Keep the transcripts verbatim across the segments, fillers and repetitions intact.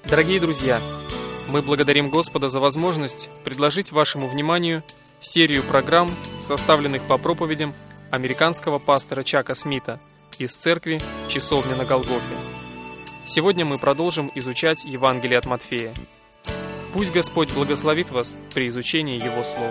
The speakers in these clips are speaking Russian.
Дорогие друзья, мы благодарим Господа за возможность предложить вашему вниманию серию программ, составленных по проповедям американского пастора Чака Смита из церкви «Часовня на Голгофе». Сегодня мы продолжим изучать Евангелие от Матфея. Пусть Господь благословит вас при изучении Его Слова.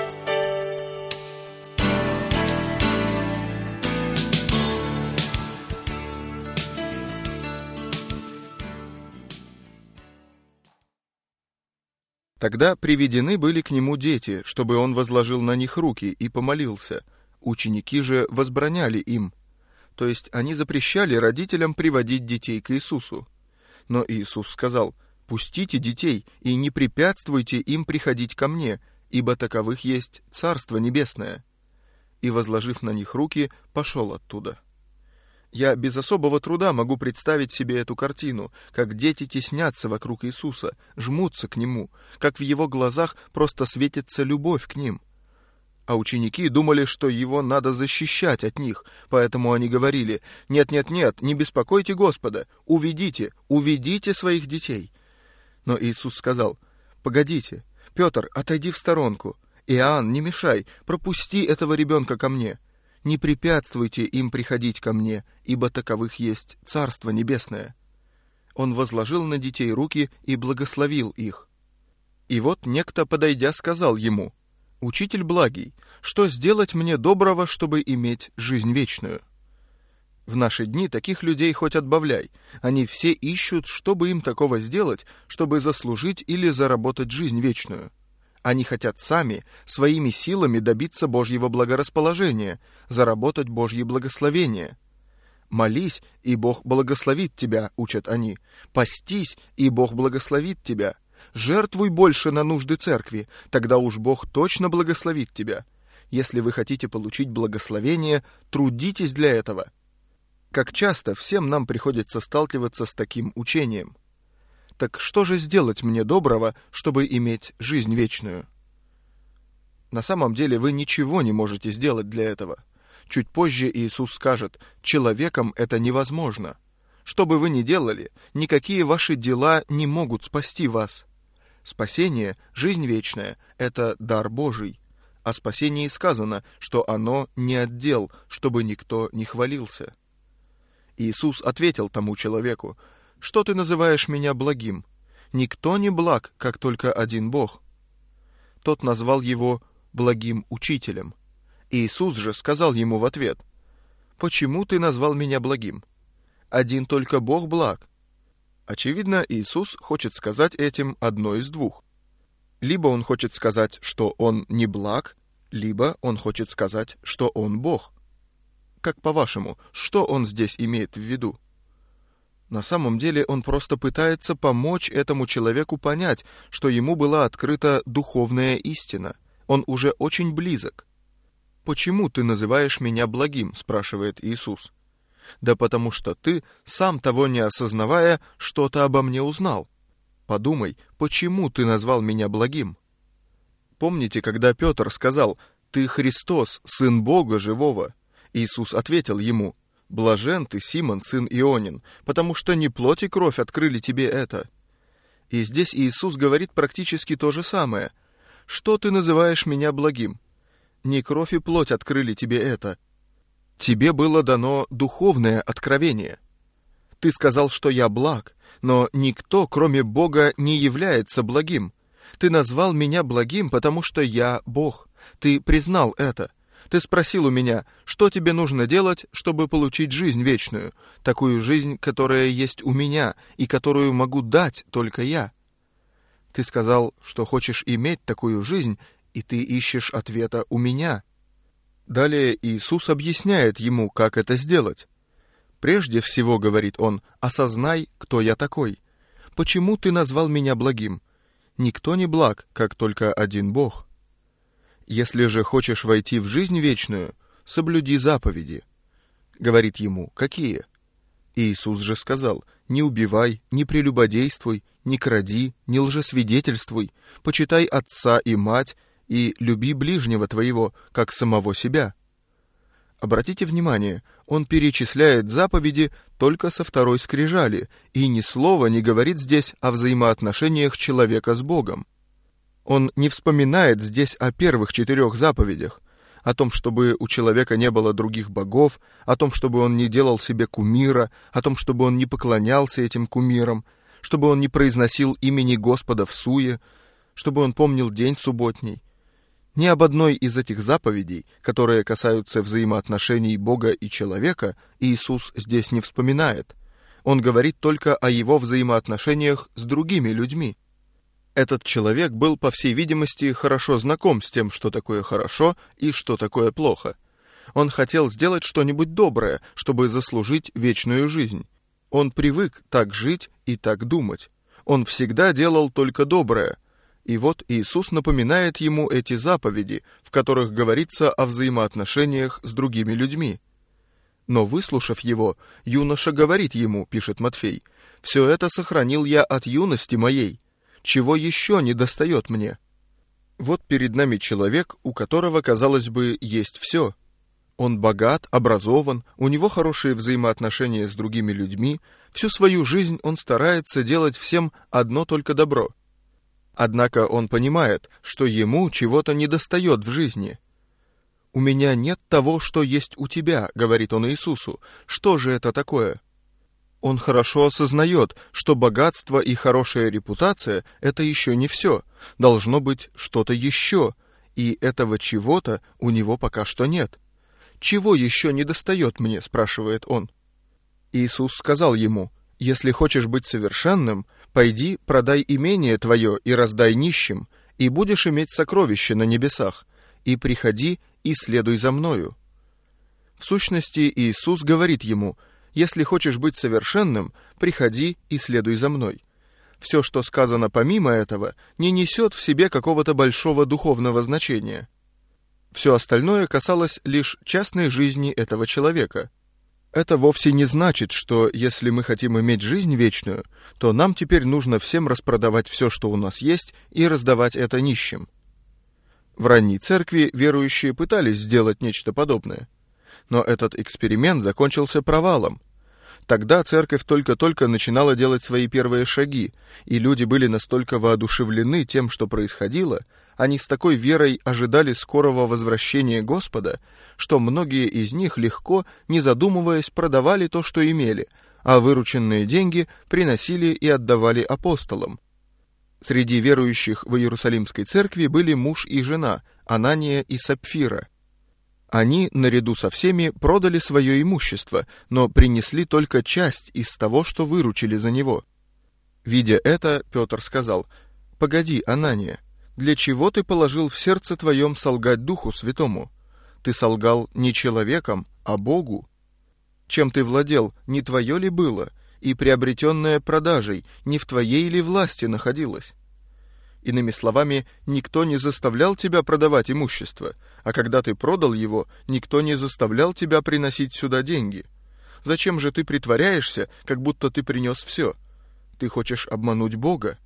Тогда приведены были к нему дети, чтобы он возложил на них руки и помолился. Ученики же возбраняли им. То есть они запрещали родителям приводить детей к Иисусу. Но Иисус сказал: «Пустите детей и не препятствуйте им приходить ко мне, ибо таковых есть Царство Небесное». И, возложив на них руки, пошел оттуда. Я без особого труда могу представить себе эту картину, как дети теснятся вокруг Иисуса, жмутся к Нему, как в Его глазах просто светится любовь к ним. А ученики думали, что Его надо защищать от них, поэтому они говорили: «Нет-нет-нет, не беспокойте Господа, уведите, уведите своих детей». Но Иисус сказал: «Погодите, Петр, отойди в сторонку. Иоанн, не мешай, пропусти этого ребенка ко мне. Не препятствуйте им приходить ко мне, ибо таковых есть Царство Небесное». Он возложил на детей руки и благословил их. И вот некто, подойдя, сказал ему: «Учитель благий, что сделать мне доброго, чтобы иметь жизнь вечную?» В наши дни таких людей хоть отбавляй. Они все ищут, чтобы им такого сделать, чтобы заслужить или заработать жизнь вечную. Они хотят сами, своими силами добиться Божьего благорасположения, заработать Божье благословение. «Молись, и Бог благословит тебя», — учат они. «Постись, и Бог благословит тебя. Жертвуй больше на нужды церкви, тогда уж Бог точно благословит тебя. Если вы хотите получить благословение, трудитесь для этого». Как часто всем нам приходится сталкиваться с таким учением. Так что же сделать мне доброго, чтобы иметь жизнь вечную? На самом деле вы ничего не можете сделать для этого. Чуть позже Иисус скажет: «Человеком это невозможно». Что бы вы ни делали, никакие ваши дела не могут спасти вас. Спасение, жизнь вечная — это дар Божий. О спасении сказано, что оно не от дел, чтобы никто не хвалился. Иисус ответил тому человеку: «Что ты называешь меня благим? Никто не благ, как только один Бог». Тот назвал его благим учителем. Иисус же сказал ему в ответ: «Почему ты назвал меня благим? Один только Бог благ». Очевидно, Иисус хочет сказать этим одно из двух. Либо он хочет сказать, что он не благ, либо он хочет сказать, что он Бог. Как по-вашему, что он здесь имеет в виду? На самом деле он просто пытается помочь этому человеку понять, что ему была открыта духовная истина. Он уже очень близок. «Почему ты называешь меня благим?» — спрашивает Иисус. «Да потому что ты, сам того не осознавая, что-то обо мне узнал. Подумай, почему ты назвал меня благим?» Помните, когда Петр сказал: «Ты Христос, Сын Бога Живого», Иисус ответил ему: «Блажен ты, Симон, сын Ионин, потому что не плоть и кровь открыли тебе это». И здесь Иисус говорит практически то же самое. «Что ты называешь меня благим? Не кровь и плоть открыли тебе это. Тебе было дано духовное откровение. Ты сказал, что я благ, но никто, кроме Бога, не является благим. Ты назвал меня благим, потому что я Бог. Ты признал это. Ты спросил у меня, что тебе нужно делать, чтобы получить жизнь вечную, такую жизнь, которая есть у меня и которую могу дать только я. Ты сказал, что хочешь иметь такую жизнь, и ты ищешь ответа у меня». Далее Иисус объясняет ему, как это сделать. «Прежде всего, — говорит он, — осознай, кто я такой. Почему ты назвал меня благим? Никто не благ, как только один Бог. Если же хочешь войти в жизнь вечную, соблюди заповеди». Говорит ему: «Какие?» Иисус же сказал: «Не убивай, не прелюбодействуй, не кради, не лжесвидетельствуй, почитай отца и мать, и люби ближнего твоего, как самого себя». Обратите внимание, он перечисляет заповеди только со второй скрижали, и ни слова не говорит здесь о взаимоотношениях человека с Богом. Он не вспоминает здесь о первых четырех заповедях, о том, чтобы у человека не было других богов, о том, чтобы он не делал себе кумира, о том, чтобы он не поклонялся этим кумирам, чтобы он не произносил имени Господа в суе, чтобы он помнил день субботний. Ни об одной из этих заповедей, которые касаются взаимоотношений Бога и человека, Иисус здесь не вспоминает. Он говорит только о его взаимоотношениях с другими людьми. Этот человек был, по всей видимости, хорошо знаком с тем, что такое хорошо и что такое плохо. Он хотел сделать что-нибудь доброе, чтобы заслужить вечную жизнь. Он привык так жить и так думать. Он всегда делал только доброе. И вот Иисус напоминает ему эти заповеди, в которых говорится о взаимоотношениях с другими людьми. Но, выслушав его, юноша говорит ему, пишет Матфей, «Все это сохранил я от юности моей. Чего еще не достает мне?» Вот перед нами человек, у которого, казалось бы, есть все. Он богат, образован, у него хорошие взаимоотношения с другими людьми, всю свою жизнь он старается делать всем одно только добро. Однако он понимает, что ему чего-то недостает в жизни. «У меня нет того, что есть у тебя», — говорит он Иисусу. «Что же это такое?» Он хорошо осознает, что богатство и хорошая репутация — это еще не все. Должно быть что-то еще, и этого чего-то у него пока что нет. «Чего еще недостает мне?» — спрашивает он. Иисус сказал ему: «Если хочешь быть совершенным, пойди, продай имение твое и раздай нищим, и будешь иметь сокровище на небесах, и приходи и следуй за мною». В сущности, Иисус говорит ему: «Если хочешь быть совершенным, приходи и следуй за мной». Все, что сказано помимо этого, не несет в себе какого-то большого духовного значения. Все остальное касалось лишь частной жизни этого человека. Это вовсе не значит, что если мы хотим иметь жизнь вечную, то нам теперь нужно всем распродавать все, что у нас есть, и раздавать это нищим. В ранней церкви верующие пытались сделать нечто подобное. Но этот эксперимент закончился провалом. Тогда церковь только-только начинала делать свои первые шаги, и люди были настолько воодушевлены тем, что происходило, они с такой верой ожидали скорого возвращения Господа, что многие из них легко, не задумываясь, продавали то, что имели, а вырученные деньги приносили и отдавали апостолам. Среди верующих в Иерусалимской церкви были муж и жена, Анания и Сапфира. Они, наряду со всеми, продали свое имущество, но принесли только часть из того, что выручили за него. Видя это, Петр сказал: «Погоди, Анания, для чего ты положил в сердце твоем солгать Духу Святому? Ты солгал не человеком, а Богу. Чем ты владел, не твое ли было, и приобретенное продажей не в твоей ли власти находилось?» Иными словами, никто не заставлял тебя продавать имущество, а когда ты продал его, никто не заставлял тебя приносить сюда деньги. Зачем же ты притворяешься, как будто ты принес все? Ты хочешь обмануть Бога?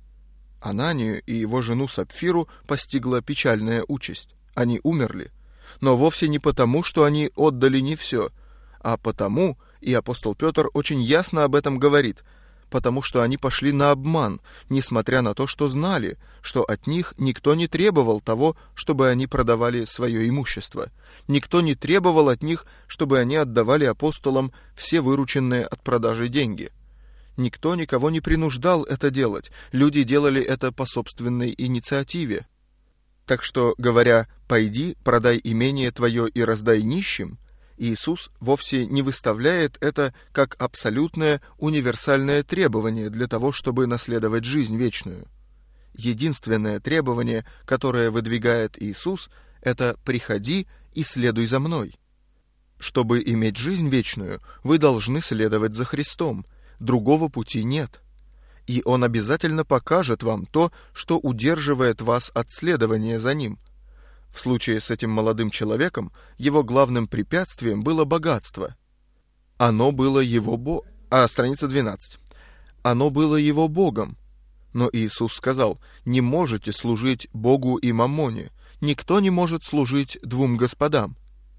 Ананию и его жену Сапфиру постигла печальная участь. Они умерли. Но вовсе не потому, что они отдали не все, а потому, и апостол Петр очень ясно об этом говорит, потому что они пошли на обман, несмотря на то, что знали, что от них никто не требовал того, чтобы они продавали свое имущество. Никто не требовал от них, чтобы они отдавали апостолам все вырученные от продажи деньги. Никто никого не принуждал это делать, люди делали это по собственной инициативе. Так что, говоря «пойди, продай имение твое и раздай нищим», Иисус вовсе не выставляет это как абсолютное универсальное требование для того, чтобы наследовать жизнь вечную. Единственное требование, которое выдвигает Иисус, это «приходи и следуй за мной». Чтобы иметь жизнь вечную, вы должны следовать за Христом, другого пути нет. И Он обязательно покажет вам то, что удерживает вас от следования за Ним. В случае с этим молодым человеком его главным препятствием было богатство. Оно было его бо... А, страница двенадцать. Оно было его Богом. Но Иисус сказал: «Не можете служить Богу и маммоне. Никто не может служить двум господам».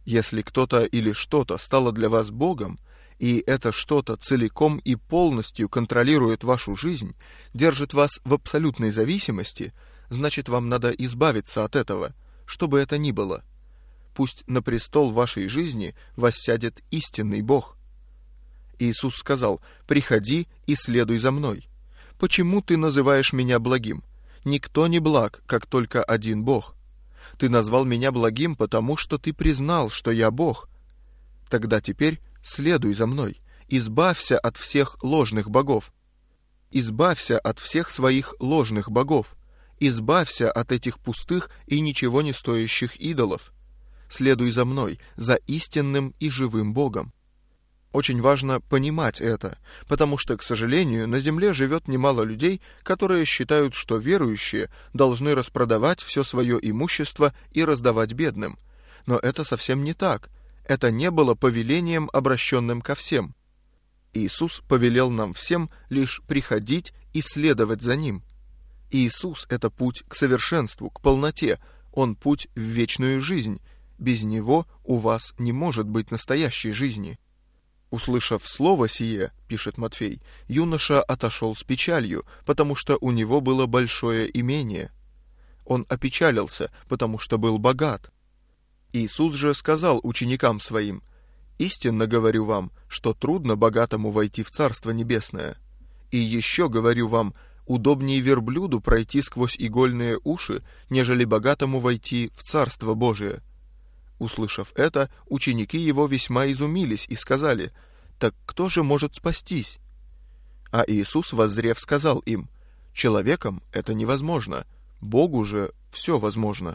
Если кто-то или что-то стало для вас Богом, и это что-то целиком и полностью контролирует вашу жизнь, держит вас в абсолютной зависимости, значит, вам надо избавиться от этого, что бы это ни было. Пусть на престол вашей жизни воссядет истинный Бог. Иисус сказал: «Приходи и следуй за мной». Почему ты называешь меня благим? Никто не благ, как только один Бог. Ты назвал меня благим, потому что ты признал, что я Бог. Тогда теперь следуй за мной. Избавься от всех ложных богов. Избавься от всех своих ложных богов. Избавься от этих пустых и ничего не стоящих идолов. Следуй за мной, за истинным и живым Богом. Очень важно понимать это, потому что, к сожалению, на земле живет немало людей, которые считают, что верующие должны распродавать все свое имущество и раздавать бедным. Но это совсем не так. Это не было повелением, обращенным ко всем. Иисус повелел нам всем лишь приходить и следовать за Ним. Иисус — это путь к совершенству, к полноте. Он путь в вечную жизнь. Без Него у вас не может быть настоящей жизни. Услышав слово сие, пишет Матфей, юноша отошел с печалью, потому что у него было большое имение. Он опечалился, потому что был богат. Иисус же сказал ученикам своим: «Истинно говорю вам, что трудно богатому войти в Царство Небесное. И еще говорю вам, удобнее верблюду пройти сквозь игольные уши, нежели богатому войти в Царство Божие». Услышав это, ученики его весьма изумились и сказали: «Так кто же может спастись?» А Иисус, воззрев, сказал им: «Человеком это невозможно, Богу же все возможно».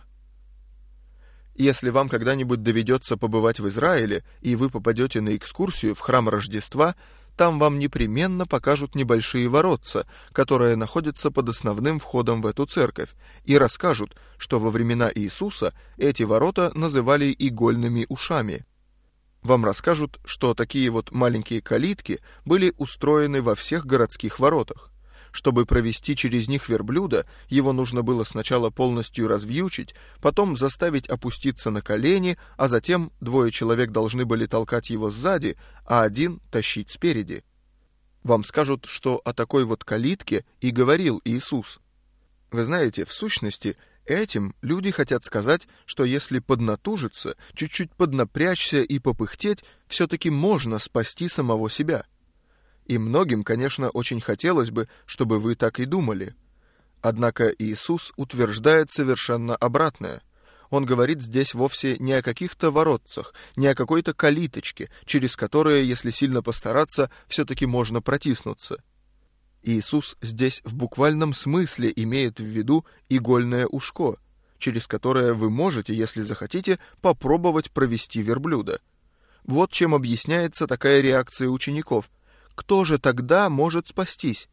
Если вам когда-нибудь доведется побывать в Израиле, и вы попадете на экскурсию в храм Рождества, там вам непременно покажут небольшие воротца, которые находятся под основным входом в эту церковь, и расскажут, что во времена Иисуса эти ворота называли игольными ушами. Вам расскажут, что такие вот маленькие калитки были устроены во всех городских воротах. Чтобы провести через них верблюда, его нужно было сначала полностью развьючить, потом заставить опуститься на колени, а затем двое человек должны были толкать его сзади, а один тащить спереди. Вам скажут, что о такой вот калитке и говорил Иисус. Вы знаете, в сущности, этим люди хотят сказать, что если поднатужиться, чуть-чуть поднапрячься и попыхтеть, все-таки можно спасти самого себя. И многим, конечно, очень хотелось бы, чтобы вы так и думали. Однако Иисус утверждает совершенно обратное. Он говорит здесь вовсе не о каких-то воротцах, не о какой-то калиточке, через которые, если сильно постараться, все-таки можно протиснуться. Иисус здесь в буквальном смысле имеет в виду игольное ушко, через которое вы можете, если захотите, попробовать провести верблюда. Вот чем объясняется такая реакция учеников. Кто же тогда может спастись?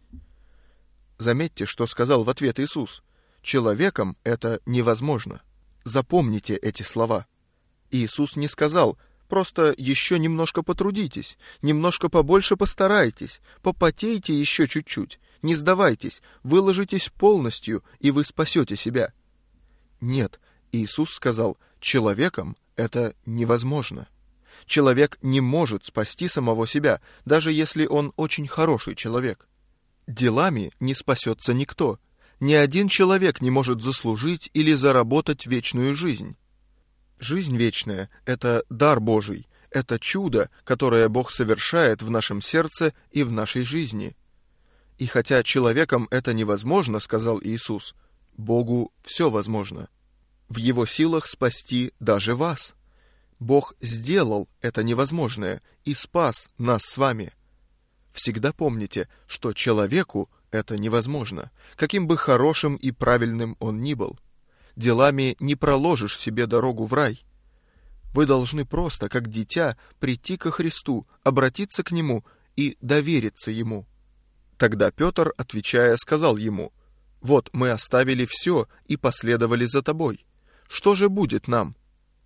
Заметьте, что сказал в ответ Иисус. Человеком это невозможно. Запомните эти слова. Иисус не сказал: просто еще немножко потрудитесь, немножко побольше постарайтесь, попотейте еще чуть-чуть, не сдавайтесь, выложитесь полностью, и вы спасете себя. Нет, Иисус сказал: человеком это невозможно. Человек не может спасти самого себя, даже если он очень хороший человек. Делами не спасется никто. Ни один человек не может заслужить или заработать вечную жизнь. Жизнь вечная — это дар Божий, это чудо, которое Бог совершает в нашем сердце и в нашей жизни. И хотя человеком это невозможно, сказал Иисус, Богу все возможно. В Его силах спасти даже вас. Бог сделал это невозможное и спас нас с вами. Всегда помните, что человеку это невозможно, каким бы хорошим и правильным он ни был. Делами не проложишь себе дорогу в рай. Вы должны просто, как дитя, прийти ко Христу, обратиться к Нему и довериться Ему. Тогда Петр, отвечая, сказал Ему: «Вот мы оставили все и последовали за Тобой. Что же будет нам?»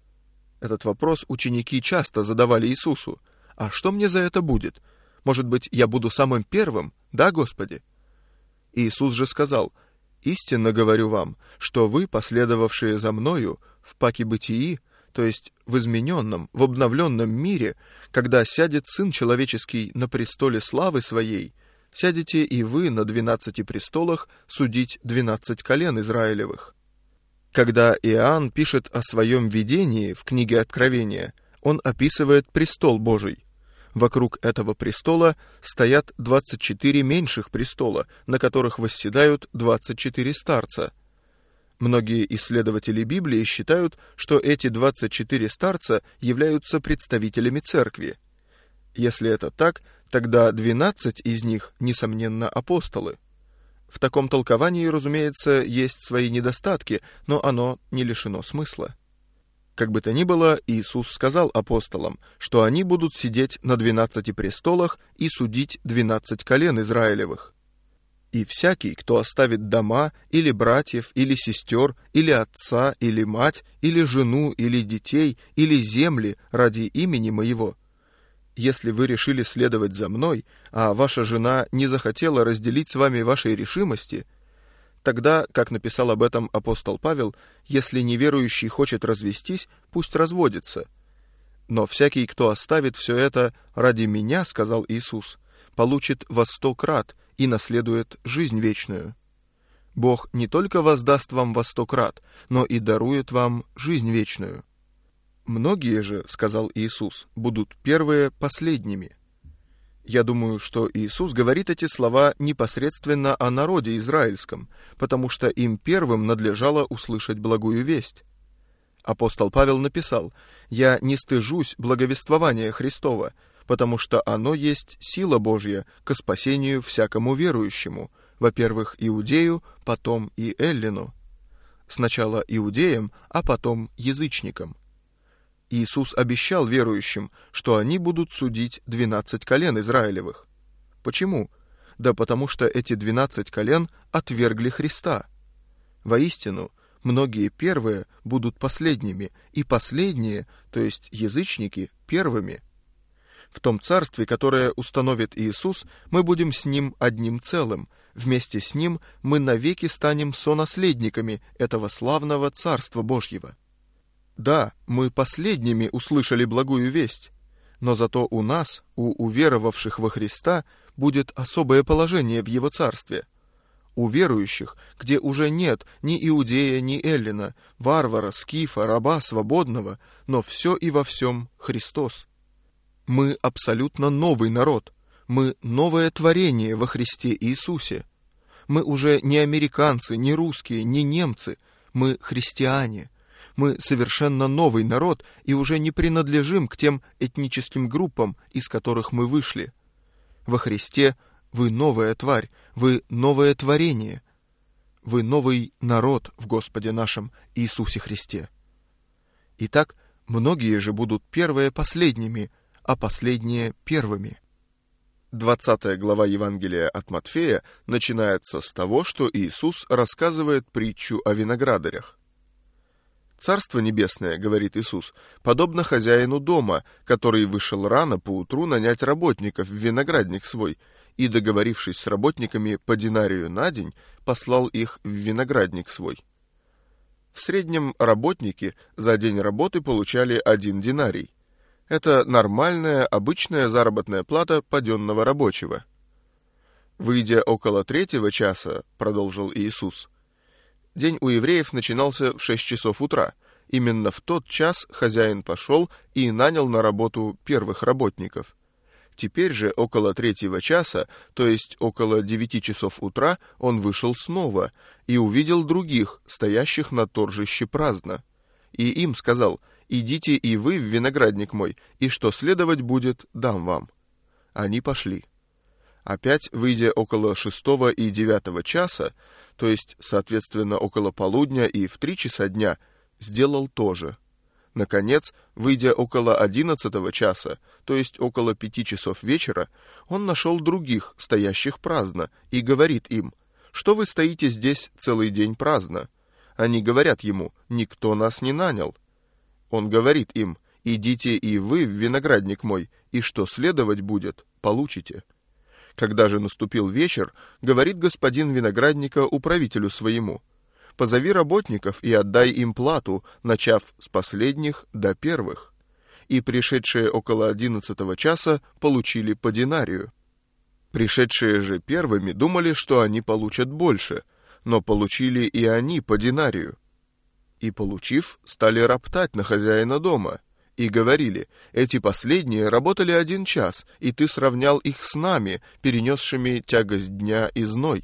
Этот вопрос ученики часто задавали Иисусу. «А что мне за это будет? Может быть, я буду самым первым, да, Господи?» Иисус же сказал: «Истинно говорю вам, что вы, последовавшие за Мною, в паке бытии, то есть в измененном, в обновленном мире, когда сядет Сын Человеческий на престоле славы Своей, сядете и вы на двенадцати престолах судить двенадцать колен Израилевых. Когда Иоанн пишет о своем видении в книге Откровения, он описывает престол Божий. Вокруг этого престола стоят двадцать четыре меньших престола, на которых восседают двадцать четыре старца. Многие исследователи Библии считают, что эти двадцать четыре старца являются представителями церкви. Если это так, тогда двенадцать из них, несомненно, апостолы. В таком толковании, разумеется, есть свои недостатки, но оно не лишено смысла. Как бы то ни было, Иисус сказал апостолам, что они будут сидеть на двенадцати престолах и судить двенадцать колен Израилевых. И всякий, кто оставит дома, или братьев, или сестер, или отца, или мать, или жену, или детей, или земли ради имени Моего, если вы решили следовать за Мной, а ваша жена не захотела разделить с вами вашей решимости, тогда, как написал об этом апостол Павел, если неверующий хочет развестись, пусть разводится. Но всякий, кто оставит все это ради Меня, сказал Иисус, получит во сто крат и наследует жизнь вечную. Бог не только воздаст вам во сто крат, но и дарует вам жизнь вечную. Многие же, сказал Иисус, будут первые последними. Я думаю, что Иисус говорит эти слова непосредственно о народе израильском, потому что им первым надлежало услышать благую весть. Апостол Павел написал: «Я не стыжусь благовествования Христова, потому что оно есть сила Божья ко спасению всякому верующему, во-первых, иудею, потом и эллину». Сначала иудеям, а потом язычникам. Иисус обещал верующим, что они будут судить двенадцать колен Израилевых. Почему? Да потому что эти двенадцать колен отвергли Христа. Воистину, многие первые будут последними, и последние, то есть язычники, первыми. В том царстве, которое установит Иисус, мы будем с Ним одним целым. Вместе с Ним мы навеки станем сонаследниками этого славного Царства Божьего. Да, мы последними услышали благую весть, но зато у нас, у уверовавших во Христа, будет особое положение в Его Царстве. У верующих, где уже нет ни иудея, ни эллина, варвара, скифа, раба, свободного, но все и во всем Христос. Мы абсолютно новый народ, мы новое творение во Христе Иисусе. Мы уже не американцы, не русские, не немцы, мы христиане. Мы совершенно новый народ и уже не принадлежим к тем этническим группам, из которых мы вышли. Во Христе вы новая тварь, вы новое творение. Вы новый народ в Господе нашем Иисусе Христе. Итак, многие же будут первые последними, а последние первыми. двадцатая глава Евангелия от Матфея начинается с того, что Иисус рассказывает притчу о виноградарях. «Царство небесное, — говорит Иисус, — подобно хозяину дома, который вышел рано поутру нанять работников в виноградник свой, и, договорившись с работниками по динарию на день, послал их в виноградник свой. В среднем работники за день работы получали один динарий. Это нормальная, обычная заработная плата паденного рабочего. Выйдя около третьего часа, — продолжил Иисус, — день у евреев начинался в шесть часов утра. Именно в тот час хозяин пошел и нанял на работу первых работников. Теперь же около третьего часа, то есть около девяти часов утра, он вышел снова и увидел других, стоящих на торжище праздно. И им сказал: «Идите и вы в виноградник мой, и что следовать будет, дам вам». Они пошли. Опять, выйдя около шестого и девятого часа, то есть, соответственно, около полудня и в три часа дня, сделал то же. Наконец, выйдя около одиннадцатого часа, то есть около пяти часов вечера, он нашел других, стоящих праздно, и говорит им: «Что вы стоите здесь целый день праздно?» Они говорят ему: «Никто нас не нанял». Он говорит им: «Идите и вы в виноградник мой, и что следовать будет, получите». Когда же наступил вечер, говорит господин виноградника управителю своему: Позови работников и отдай им плату, начав с последних до первых. И пришедшие около одиннадцатого часа получили по динарию. Пришедшие же первыми думали, что они получат больше, но получили и они по динарию. И, получив, стали роптать на хозяина дома, и говорили: эти последние работали один час, и ты сравнял их с нами, перенесшими тягость дня и зной.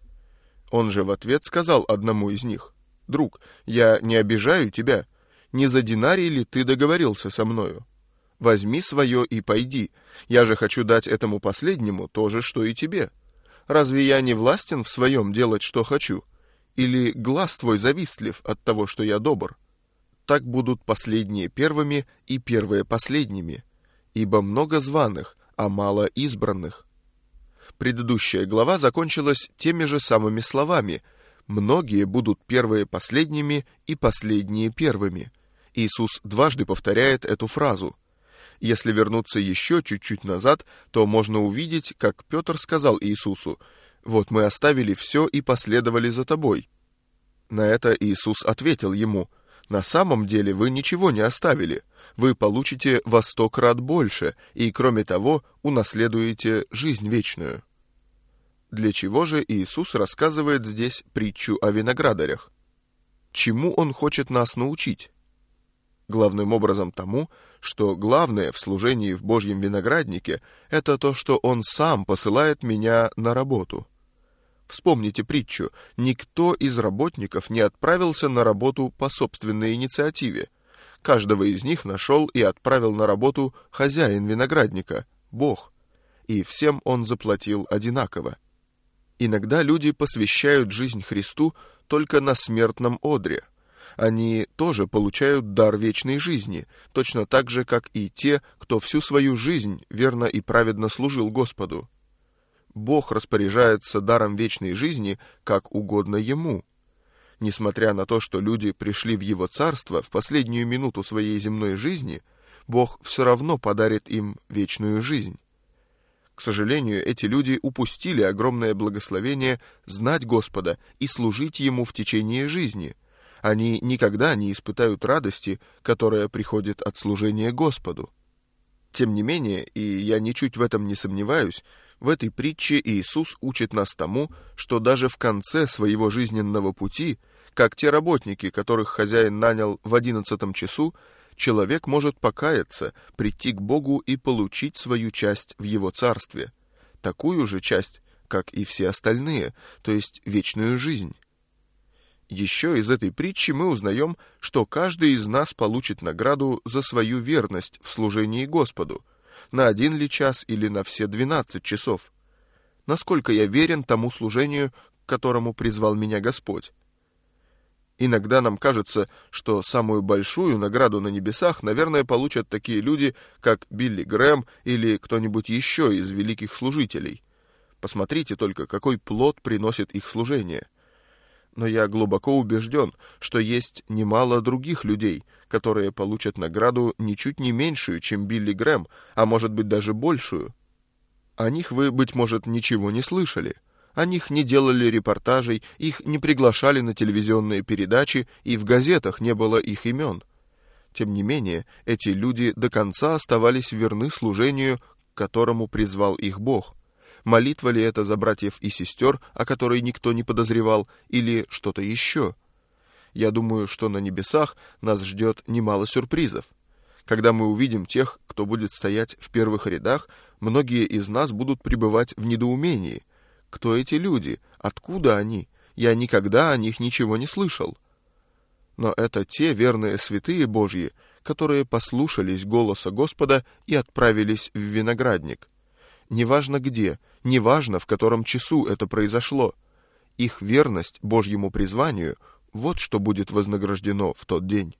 Он же в ответ сказал одному из них: друг, я не обижаю тебя, не за динарий ли ты договорился со мною? Возьми свое и пойди, я же хочу дать этому последнему то же, что и тебе. Разве я не властен в своем делать, что хочу? Или глаз твой завистлив от того, что я добр? Так будут последние первыми и первые последними, ибо много званых, а мало избранных. Предыдущая глава закончилась теми же самыми словами: многие будут первые последними и последние первыми. Иисус дважды повторяет эту фразу. Если вернуться еще чуть-чуть назад, то можно увидеть, как Петр сказал Иисусу: «Вот мы оставили все и последовали за тобой». На это Иисус ответил ему: «На самом деле вы ничего не оставили. Вы получите во сто крат больше, и, кроме того, унаследуете жизнь вечную». Для чего же Иисус рассказывает здесь притчу о виноградарях? Чему Он хочет нас научить? Главным образом тому, что главное в служении в Божьем винограднике – это то, что Он сам посылает меня на работу. Вспомните притчу: никто из работников не отправился на работу по собственной инициативе. Каждого из них нашел и отправил на работу хозяин виноградника, Бог, и всем Он заплатил одинаково. Иногда люди посвящают жизнь Христу только на смертном одре. Они тоже получают дар вечной жизни, точно так же, как и те, кто всю свою жизнь верно и праведно служил Господу. Бог распоряжается даром вечной жизни, как угодно Ему. Несмотря на то, что люди пришли в Его Царство в последнюю минуту своей земной жизни, Бог все равно подарит им вечную жизнь. К сожалению, эти люди упустили огромное благословение знать Господа и служить Ему в течение жизни. Они никогда не испытают радости, которая приходит от служения Господу. Тем не менее, и я ничуть в этом не сомневаюсь, в этой притче Иисус учит нас тому, что даже в конце своего жизненного пути, как те работники, которых хозяин нанял в одиннадцатом часу, человек может покаяться, прийти к Богу и получить свою часть в Его Царстве, такую же часть, как и все остальные, то есть вечную жизнь. Еще из этой притчи мы узнаем, что каждый из нас получит награду за свою верность в служении Господу, на один ли час или на все двенадцать часов. Насколько я верен тому служению, к которому призвал меня Господь. Иногда нам кажется, что самую большую награду на небесах, наверное, получат такие люди, как Билли Грэм или кто-нибудь еще из великих служителей. Посмотрите только, какой плод приносит их служение. Но я глубоко убежден, что есть немало других людей, которые получат награду ничуть не меньшую, чем Билли Грэм, а может быть даже большую. О них вы, быть может, ничего не слышали. О них не делали репортажей, их не приглашали на телевизионные передачи, и в газетах не было их имен. Тем не менее, эти люди до конца оставались верны служению, к которому призвал их Бог. Молитва ли это за братьев и сестер, о которой никто не подозревал, или что-то еще? Я думаю, что на небесах нас ждет немало сюрпризов. Когда мы увидим тех, кто будет стоять в первых рядах, многие из нас будут пребывать в недоумении. Кто эти люди? Откуда они? Я никогда о них ничего не слышал. Но это те верные святые Божьи, которые послушались голоса Господа и отправились в виноградник. Неважно где, неважно в котором часу это произошло. Их верность Божьему призванию – вот что будет вознаграждено в тот день.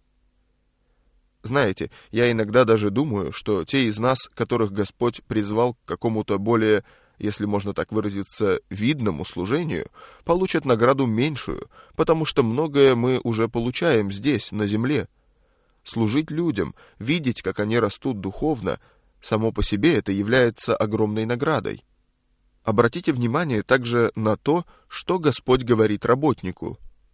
Знаете, я иногда даже думаю, что те из нас, которых Господь призвал к какому-то более, если можно так выразиться, видному служению, получат награду меньшую, потому что многое мы уже получаем здесь, на земле. Служить людям, видеть, как они растут духовно, само по себе это является огромной наградой. Обратите внимание также на то, что Господь говорит работнику.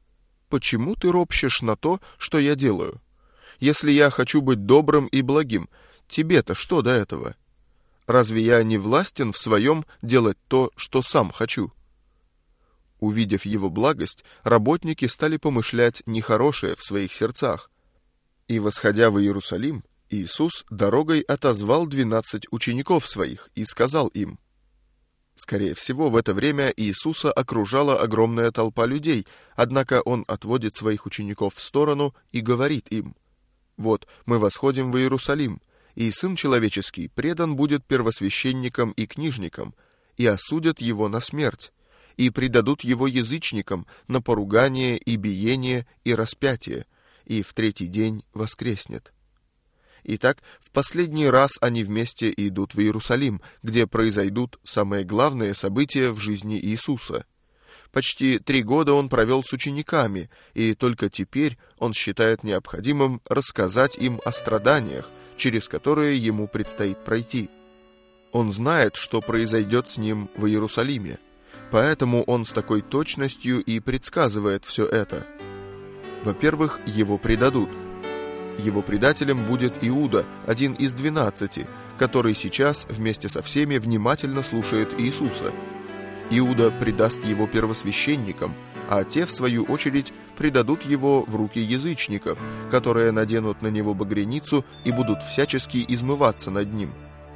почему ты ропщешь на то, что я делаю? Если я хочу быть добрым и благим, тебе-то что до этого? Разве я не властен в своем делать то, что сам хочу?» Увидев его благость, работники стали помышлять нехорошее в своих сердцах. И, восходя в Иерусалим, Иисус дорогой отозвал двенадцать учеников своих и сказал им. Скорее всего, в это время Иисуса окружала огромная толпа людей, однако Он отводит своих учеников в сторону и говорит им: «Вот, мы восходим в Иерусалим, и Сын Человеческий предан будет первосвященникам и книжникам, и осудят Его на смерть, и предадут Его язычникам на поругание и биение и распятие, и в третий день воскреснет». Итак, в последний раз они вместе идут в Иерусалим, где произойдут самые главные события в жизни Иисуса. Почти три года он провел с учениками, и только теперь он считает необходимым рассказать им о страданиях, через которые ему предстоит пройти. Он знает, что произойдет с ним в Иерусалиме, поэтому он с такой точностью и предсказывает все это. Во-первых, его предадут. Его предателем будет Иуда, один из двенадцати, который сейчас вместе со всеми внимательно слушает Иисуса. Иуда предаст его первосвященникам, а те, в свою очередь, предадут его в руки язычников, которые наденут на него багряницу и будут всячески измываться над ним.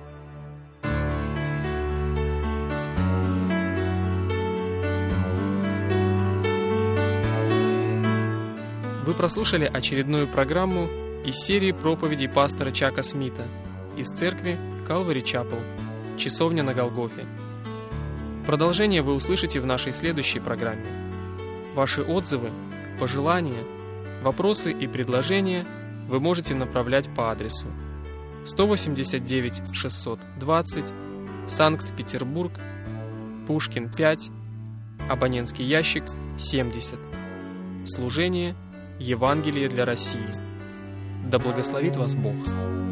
Вы прослушали очередную программу из серии проповедей пастора Чака Смита из церкви Calvary Chapel, Часовня на Голгофе. Продолжение вы услышите в нашей следующей программе. Ваши отзывы, пожелания, вопросы и предложения вы можете направлять по адресу сто восемьдесят девять шестьсот двадцать, Санкт-Петербург, Пушкин пять, абонентский ящик семьдесят. Служение Евангелие для России. Да благословит вас Бог!